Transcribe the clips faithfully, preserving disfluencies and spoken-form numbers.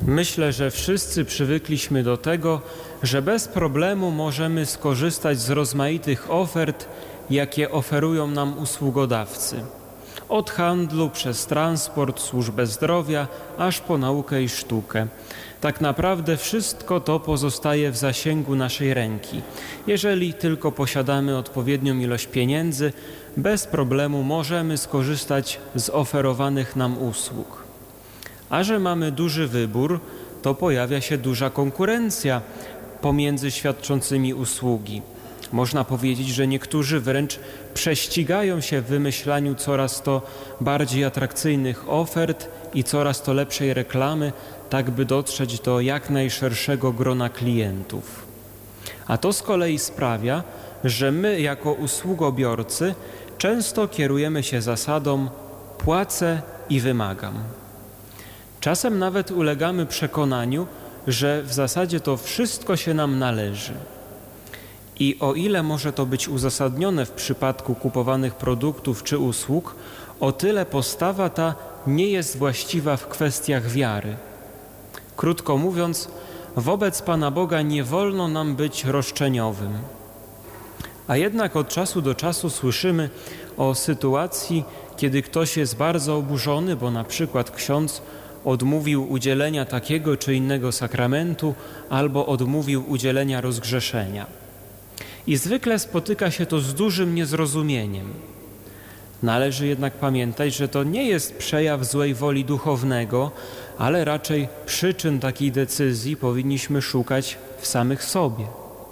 Myślę, że wszyscy przywykliśmy do tego, że bez problemu możemy skorzystać z rozmaitych ofert, jakie oferują nam usługodawcy. Od handlu przez transport, służbę zdrowia, aż po naukę i sztukę. Tak naprawdę wszystko to pozostaje w zasięgu naszej ręki. Jeżeli tylko posiadamy odpowiednią ilość pieniędzy, bez problemu możemy skorzystać z oferowanych nam usług. A że mamy duży wybór, to pojawia się duża konkurencja pomiędzy świadczącymi usługi. Można powiedzieć, że niektórzy wręcz prześcigają się w wymyślaniu coraz to bardziej atrakcyjnych ofert i coraz to lepszej reklamy, tak by dotrzeć do jak najszerszego grona klientów. A to z kolei sprawia, że my jako usługobiorcy często kierujemy się zasadą płacę i wymagam. Czasem nawet ulegamy przekonaniu, że w zasadzie to wszystko się nam należy. I o ile może to być uzasadnione w przypadku kupowanych produktów czy usług, o tyle postawa ta nie jest właściwa w kwestiach wiary. Krótko mówiąc, wobec Pana Boga nie wolno nam być roszczeniowym. A jednak od czasu do czasu słyszymy o sytuacji, kiedy ktoś jest bardzo oburzony, bo na przykład ksiądz odmówił udzielenia takiego czy innego sakramentu albo odmówił udzielenia rozgrzeszenia. I zwykle spotyka się to z dużym niezrozumieniem. Należy jednak pamiętać, że to nie jest przejaw złej woli duchownego, ale raczej przyczyn takiej decyzji powinniśmy szukać w samych sobie.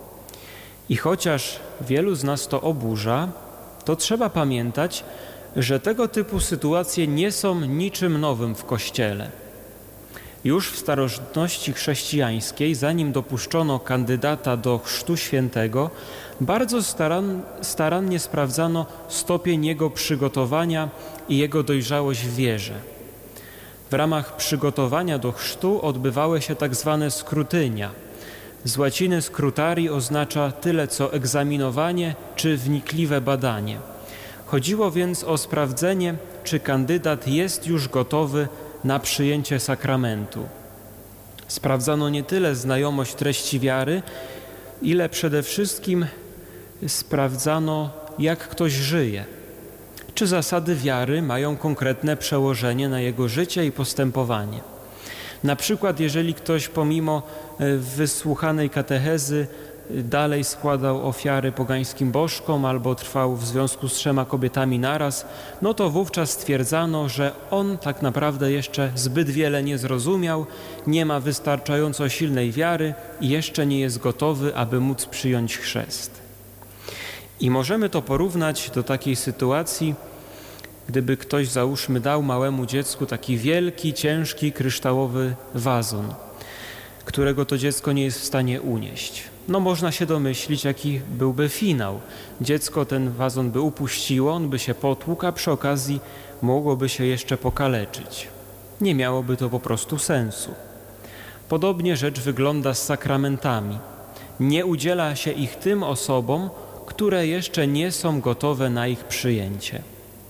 I chociaż wielu z nas to oburza, to trzeba pamiętać, że tego typu sytuacje nie są niczym nowym w Kościele. Już w starożytności chrześcijańskiej, zanim dopuszczono kandydata do Chrztu Świętego, bardzo staran, starannie sprawdzano stopień jego przygotowania i jego dojrzałość w wierze. W ramach przygotowania do chrztu odbywały się tak zwane skrutynia. Z łaciny scrutari oznacza tyle co egzaminowanie czy wnikliwe badanie. Chodziło więc o sprawdzenie, czy kandydat jest już gotowy na przyjęcie sakramentu. Sprawdzano nie tyle znajomość treści wiary, ile przede wszystkim sprawdzano, jak ktoś żyje. Czy zasady wiary mają konkretne przełożenie na jego życie i postępowanie. Na przykład, jeżeli ktoś pomimo wysłuchanej katechezy dalej składał ofiary pogańskim bożkom albo trwał w związku z trzema kobietami naraz, no to wówczas stwierdzano, że on tak naprawdę jeszcze zbyt wiele nie zrozumiał, nie ma wystarczająco silnej wiary i jeszcze nie jest gotowy, aby móc przyjąć chrzest. I możemy to porównać do takiej sytuacji, gdyby ktoś, załóżmy, dał małemu dziecku taki wielki, ciężki, kryształowy wazon, którego to dziecko nie jest w stanie unieść. No można się domyślić, jaki byłby finał. Dziecko ten wazon by upuściło, on by się potłukł, a przy okazji mogłoby się jeszcze pokaleczyć. Nie miałoby to po prostu sensu. Podobnie rzecz wygląda z sakramentami. Nie udziela się ich tym osobom, które jeszcze nie są gotowe na ich przyjęcie.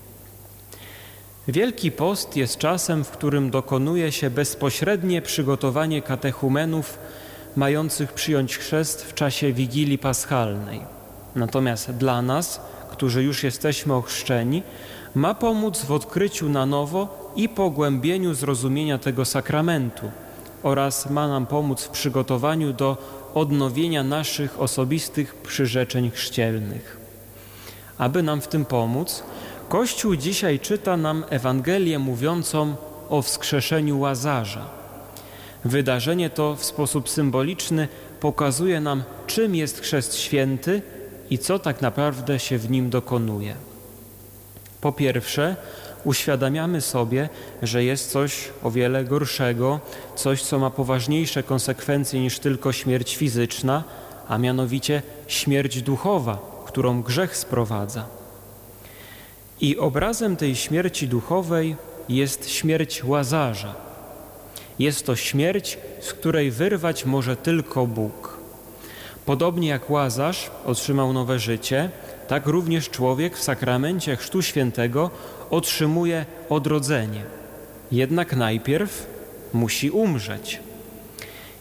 Wielki Post jest czasem, w którym dokonuje się bezpośrednie przygotowanie katechumenów mających przyjąć chrzest w czasie Wigilii Paschalnej. Natomiast dla nas, którzy już jesteśmy ochrzczeni, ma pomóc w odkryciu na nowo i pogłębieniu zrozumienia tego sakramentu oraz ma nam pomóc w przygotowaniu do odnowienia naszych osobistych przyrzeczeń chrzcielnych. Aby nam w tym pomóc, Kościół dzisiaj czyta nam Ewangelię mówiącą o wskrzeszeniu Łazarza. Wydarzenie to w sposób symboliczny pokazuje nam, czym jest chrzest święty i co tak naprawdę się w nim dokonuje. Po pierwsze, uświadamiamy sobie, że jest coś o wiele gorszego, coś, co ma poważniejsze konsekwencje niż tylko śmierć fizyczna, a mianowicie śmierć duchowa, którą grzech sprowadza. I obrazem tej śmierci duchowej jest śmierć Łazarza. Jest to śmierć, z której wyrwać może tylko Bóg. Podobnie jak Łazarz otrzymał nowe życie, tak również człowiek w sakramencie Chrztu Świętego otrzymuje odrodzenie. Jednak najpierw musi umrzeć.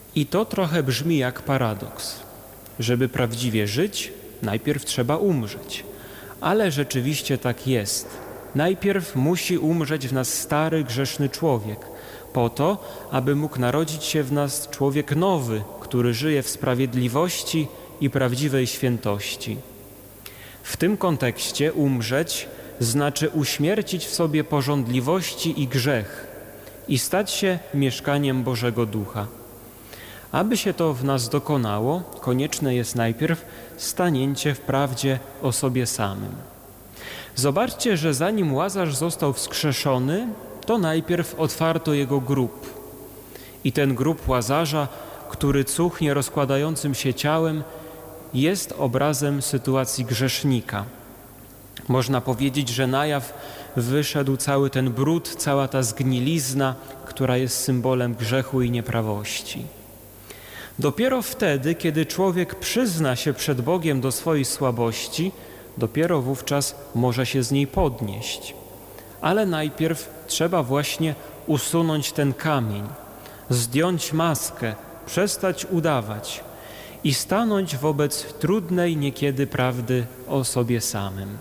I to trochę brzmi jak paradoks. Żeby prawdziwie żyć, najpierw trzeba umrzeć. Ale rzeczywiście tak jest. Najpierw musi umrzeć w nas stary, grzeszny człowiek, po to, aby mógł narodzić się w nas człowiek nowy, który żyje w sprawiedliwości i prawdziwej świętości. W tym kontekście umrzeć znaczy uśmiercić w sobie pożądliwości i grzech i stać się mieszkaniem Bożego Ducha. Aby się to w nas dokonało, konieczne jest najpierw stanięcie w prawdzie o sobie samym. Zobaczcie, że zanim Łazarz został wskrzeszony, to najpierw otwarto jego grób. I ten grób Łazarza, który cuchnie rozkładającym się ciałem, jest obrazem sytuacji grzesznika. Można powiedzieć, że na jaw wyszedł cały ten brud, cała ta zgnilizna, która jest symbolem grzechu i nieprawości. Dopiero wtedy, kiedy człowiek przyzna się przed Bogiem do swojej słabości, dopiero wówczas może się z niej podnieść. Ale najpierw trzeba właśnie usunąć ten kamień, zdjąć maskę, przestać udawać i stanąć wobec trudnej niekiedy prawdy o sobie samym.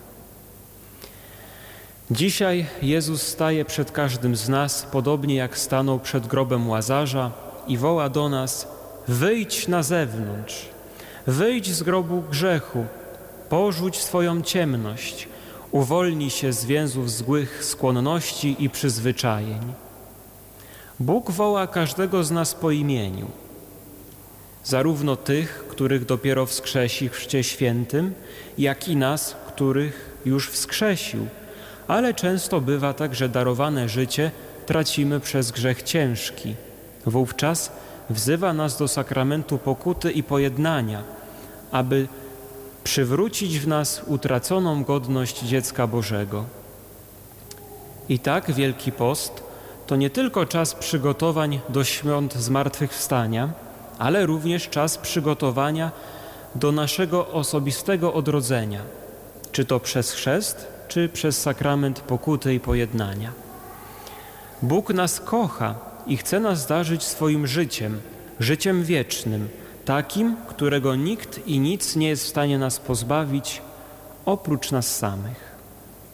Dzisiaj Jezus staje przed każdym z nas, podobnie jak stanął przed grobem Łazarza i woła do nas: wyjdź na zewnątrz, wyjdź z grobu grzechu, porzuć swoją ciemność, uwolnij się z więzów złych skłonności i przyzwyczajeń. Bóg woła każdego z nas po imieniu, zarówno tych, których dopiero wskrzesi w Chrzcie Świętym, jak i nas, których już wskrzesił, ale często bywa tak, że darowane życie tracimy przez grzech ciężki. Wówczas wzywa nas do sakramentu pokuty i pojednania, aby przywrócić w nas utraconą godność dziecka Bożego. I tak Wielki Post to nie tylko czas przygotowań do świąt zmartwychwstania, ale również czas przygotowania do naszego osobistego odrodzenia, czy to przez chrzest, czy przez sakrament pokuty i pojednania. Bóg nas kocha i chce nas darzyć swoim życiem, życiem wiecznym, takim, którego nikt i nic nie jest w stanie nas pozbawić, oprócz nas samych.